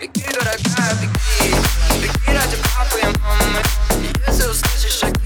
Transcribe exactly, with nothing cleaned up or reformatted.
Беги, дорогая, беги. Беги ради папы и мамы. И если услышишь шаги,